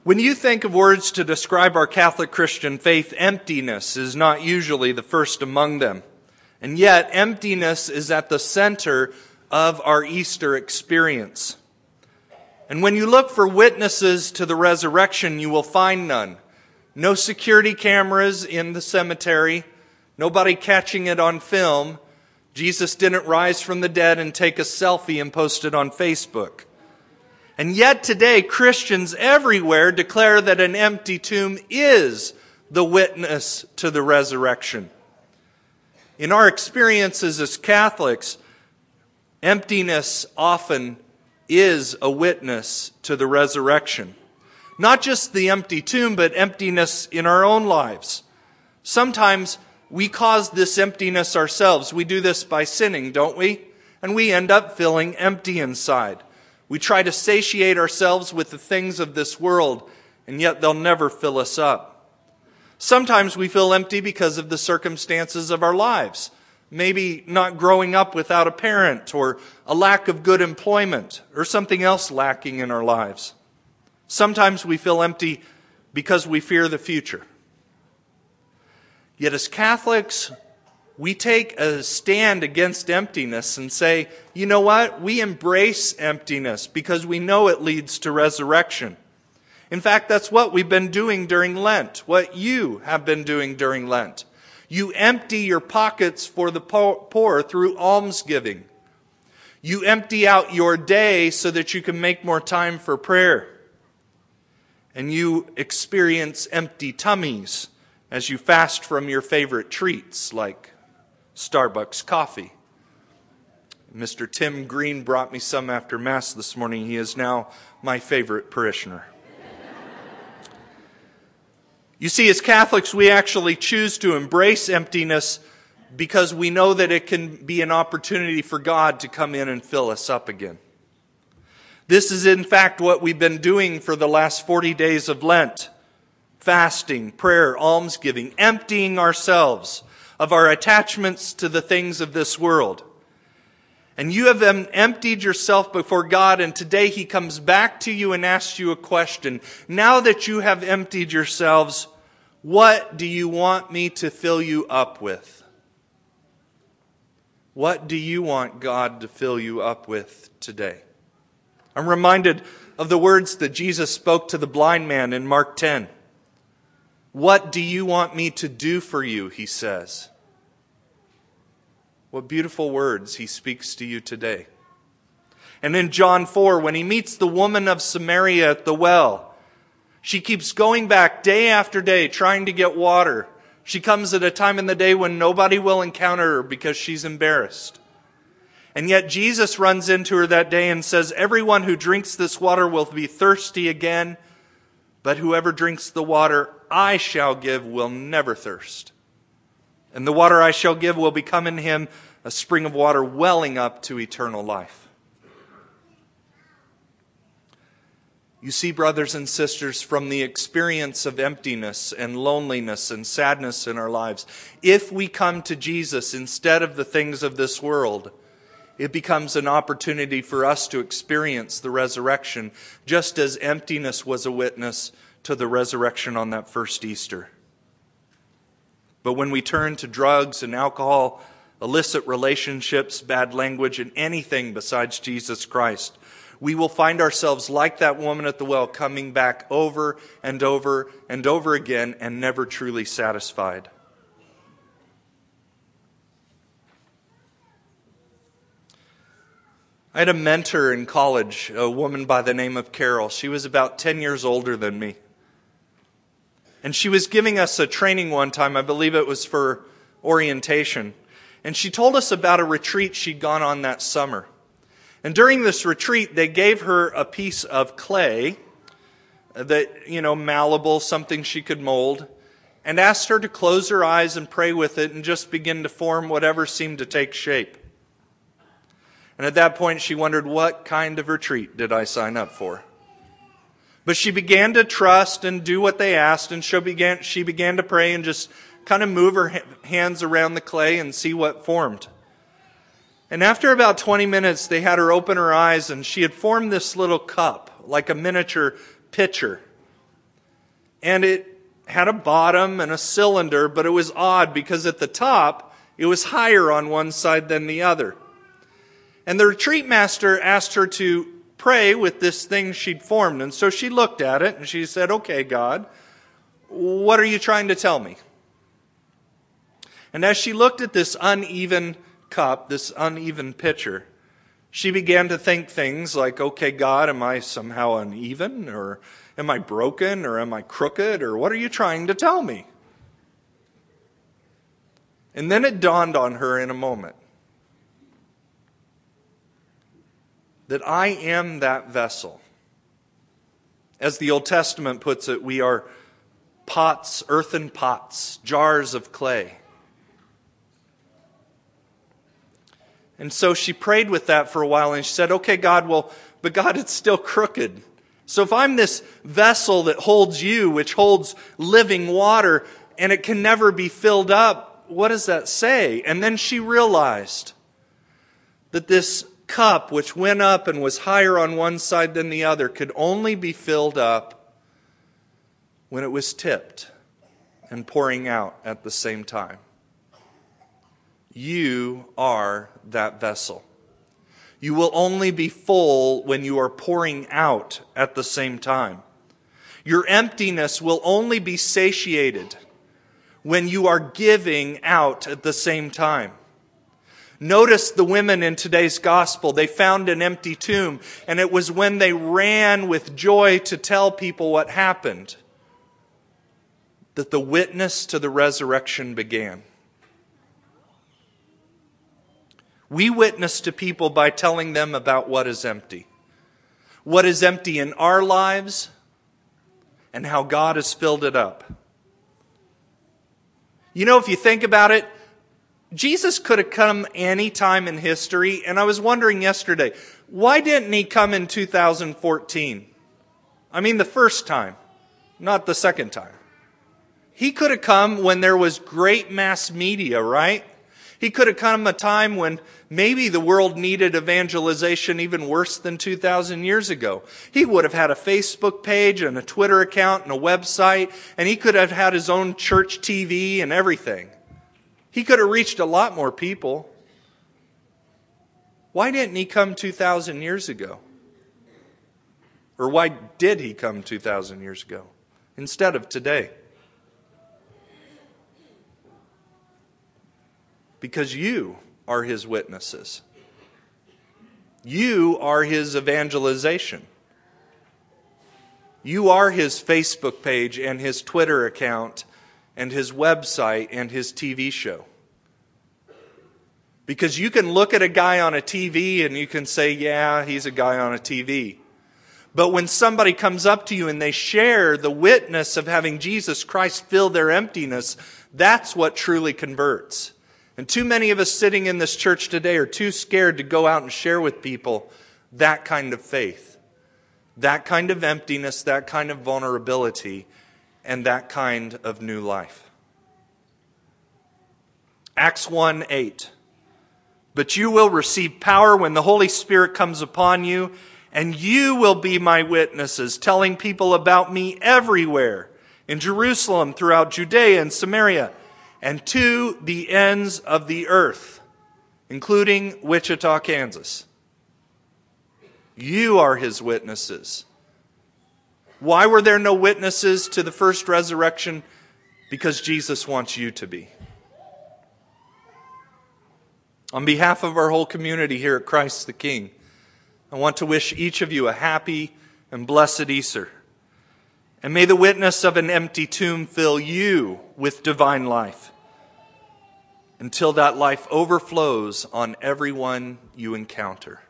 When you think of words to describe our Catholic Christian faith, emptiness is not usually the first among them. And yet, emptiness is at the center of our Easter experience. And when you look for witnesses to the resurrection, you will find none. No security cameras in the cemetery, nobody catching it on film. Jesus didn't rise from the dead and take a selfie and post it on Facebook. And yet today, Christians everywhere declare that an empty tomb is the witness to the resurrection. In our experiences as Catholics, emptiness often is a witness to the resurrection. Not just the empty tomb, but emptiness in our own lives. Sometimes we cause this emptiness ourselves. We do this by sinning, don't we? And we end up feeling empty inside. We try to satiate ourselves with the things of this world, and yet they'll never fill us up. Sometimes we feel empty because of the circumstances of our lives. Maybe not growing up without a parent, or a lack of good employment, or something else lacking in our lives. Sometimes we feel empty because we fear the future. Yet as Catholics, we take a stand against emptiness and say, you know what? We embrace emptiness because we know it leads to resurrection. In fact, that's what we've been doing during Lent, what you have been doing during Lent. You empty your pockets for the poor through almsgiving. You empty out your day so that you can make more time for prayer. And you experience empty tummies as you fast from your favorite treats like Starbucks coffee. Mr. Tim Green brought me some after Mass this morning. He is now my favorite parishioner. You see, as Catholics, we actually choose to embrace emptiness because we know that it can be an opportunity for God to come in and fill us up again. This is in fact what we've been doing for the last 40 days of Lent. Fasting, prayer, almsgiving, emptying ourselves of our attachments to the things of this world. And you have emptied yourself before God, and today He comes back to you and asks you a question. Now that you have emptied yourselves, what do you want me to fill you up with? What do you want God to fill you up with today? I'm reminded of the words that Jesus spoke to the blind man in Mark 10. What do you want me to do for you, He says. What beautiful words He speaks to you today. And in John 4, when He meets the woman of Samaria at the well, she keeps going back day after day trying to get water. She comes at a time in the day when nobody will encounter her because she's embarrassed. And yet Jesus runs into her that day and says, everyone who drinks this water will be thirsty again, but whoever drinks the water I shall give will never thirst. And the water I shall give will become in him a spring of water welling up to eternal life. You see, brothers and sisters, from the experience of emptiness and loneliness and sadness in our lives, if we come to Jesus instead of the things of this world, it becomes an opportunity for us to experience the resurrection, just as emptiness was a witness to the resurrection on that first Easter. But when we turn to drugs and alcohol, illicit relationships, bad language, and anything besides Jesus Christ, we will find ourselves like that woman at the well, coming back over and over and over again and never truly satisfied. I had a mentor in college, a woman by the name of Carol. She was about 10 years older than me. And she was giving us a training one time, I believe it was for orientation. And she told us about a retreat she'd gone on that summer. And during this retreat, they gave her a piece of clay that, malleable, something she could mold, and asked her to close her eyes and pray with it and just begin to form whatever seemed to take shape. And at that point, she wondered, what kind of retreat did I sign up for? But she began to trust and do what they asked, and she began to pray and just kind of move her hands around the clay and see what formed. And after about 20 minutes, they had her open her eyes, and she had formed this little cup, like a miniature pitcher. And it had a bottom and a cylinder, but it was odd because at the top, it was higher on one side than the other. And the retreat master asked her to pray with this thing she'd formed. And so she looked at it and she said, "Okay, God, what are you trying to tell me?" And as she looked at this uneven cup, this uneven pitcher, she began to think things like, "Okay, God, am I somehow uneven? Or am I broken? Or am I crooked? Or what are you trying to tell me?" And then it dawned on her in a moment that I am that vessel. As the Old Testament puts it, we are pots, earthen pots, jars of clay. And so she prayed with that for a while and she said, "Okay, God, but God, it's still crooked. So if I'm this vessel that holds you, which holds living water, and it can never be filled up, what does that say?" And then she realized that this cup, which went up and was higher on one side than the other, could only be filled up when it was tipped and pouring out at the same time. You are that vessel. You will only be full when you are pouring out at the same time. Your emptiness will only be satiated when you are giving out at the same time. Notice the women in today's gospel. They found an empty tomb, and it was when they ran with joy to tell people what happened that the witness to the resurrection began. We witness to people by telling them about what is empty. What is empty in our lives and how God has filled it up. You know, if you think about it, Jesus could have come any time in history, and I was wondering yesterday, why didn't he come in 2014? I mean the first time, not the second time. He could have come when there was great mass media, right? He could have come a time when maybe the world needed evangelization even worse than 2,000 years ago. He would have had a Facebook page and a Twitter account and a website, and he could have had his own church TV and everything. He could have reached a lot more people. Why didn't he come 2,000 years ago? Or why did he come 2,000 years ago instead of today? Because you are his witnesses. You are his evangelization. You are his Facebook page and his Twitter account and his website and his TV show. Because you can look at a guy on a TV and you can say, "Yeah, he's a guy on a TV." But when somebody comes up to you and they share the witness of having Jesus Christ fill their emptiness, that's what truly converts. And too many of us sitting in this church today are too scared to go out and share with people that kind of faith, that kind of emptiness, that kind of vulnerability, and that kind of new life. Acts 1:8. "But you will receive power when the Holy Spirit comes upon you, and you will be my witnesses, telling people about me everywhere, in Jerusalem, throughout Judea and Samaria, and to the ends of the earth," including Wichita, Kansas. You are his witnesses. Why were there no witnesses to the first resurrection? Because Jesus wants you to be. On behalf of our whole community here at Christ the King, I want to wish each of you a happy and blessed Easter. And may the witness of an empty tomb fill you with divine life until that life overflows on everyone you encounter.